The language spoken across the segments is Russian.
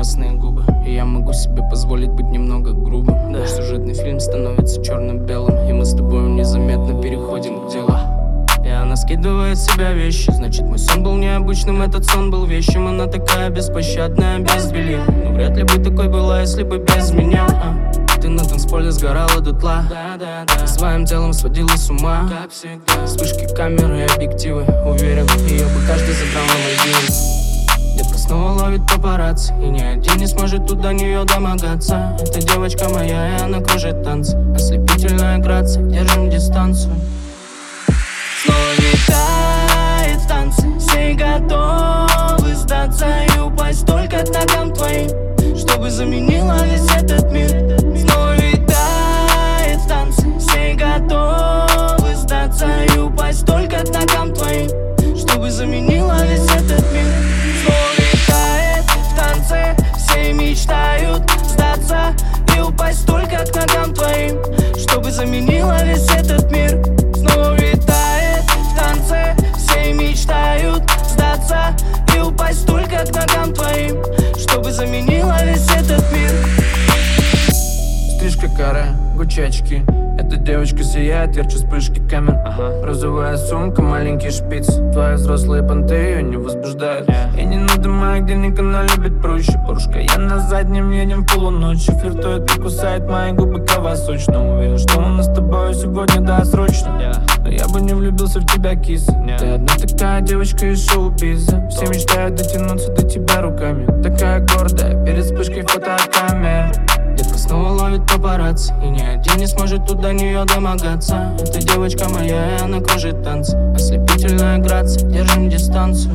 красные губы, и я могу себе позволить быть немного грубым. Наш сюжетный фильм становится черно-белым, и мы с тобой незаметно переходим к делу. И она скидывает с себя вещи. Значит, мой сон был необычным, этот сон был вещим. Она такая беспощадная, без белья. Но вряд ли бы такой была, если бы без меня. Ты на танцполе сгорала дотла. Своим телом сводила с ума, как всегда. Вспышки камеры и объективы. Уверен, ее бы каждый забрал на Мальдивы. Детка снова ловит папарацци, и ни один не сможет тут до нее домогаться. Эта девочка моя, и она кружит танцы. Ослепительная грация, держим дистанцию. Снова летает танцы, все готовы сдаться и упасть только к ногам твоим, чтобы заменила весь этот мир. Снова летает танцы, все готовы сдаться и упасть только к ногам твоим, чтобы заменила весь этот мир. Снова летает в танце, все мечтают сдаться и упасть только к ногам твоим, чтобы заменила весь этот мир. Снова летает в танце, все мечтают сдаться и упасть только к ногам твоим, чтобы заменила весь этот мир. Стрижка каре, Гуччи очки. Эта девочка сияет ярче вспышки камер. Розовая сумка, маленький шпиц. Твои взрослые понты ее не возбуждают. И не надо моих денег, она любит проще. Порушка, я на заднем, едем в полуночи. Флиртует и кусает мои губы, кава сочно. Уверен, что у нас с тобой сегодня досрочно. Но я бы не влюбился в тебя, киса. Ты одна такая девочка из шоу-биза. Все мечтают дотянуться до тебя руками. Такая гордая, перед вспышкой фотокамер. Детка снова ловит папарацци, и ни один не сможет тут до нее домогаться. Эта девочка моя, и она кружит танцы. Ослепительная грация, держим дистанцию.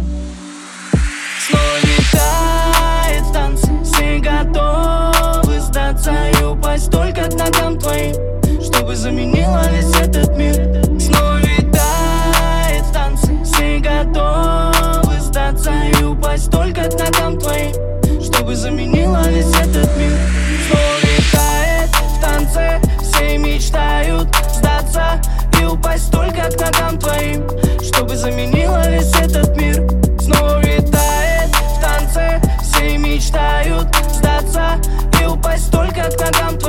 Снова летает танцы, все готовы сдаться и упасть только к ногам твоим, чтобы заменила весь этот мир. Снова летает танцы, все готовы сдаться и упасть только к ногам твоим, чтобы заменила весь этот мир. Снова летает в танце, все мечтают сдаться и упасть только к ногам твоим, чтобы заменила весь этот мир. Снова летает в танце, все мечтают сдаться и упасть только к ногам твоим,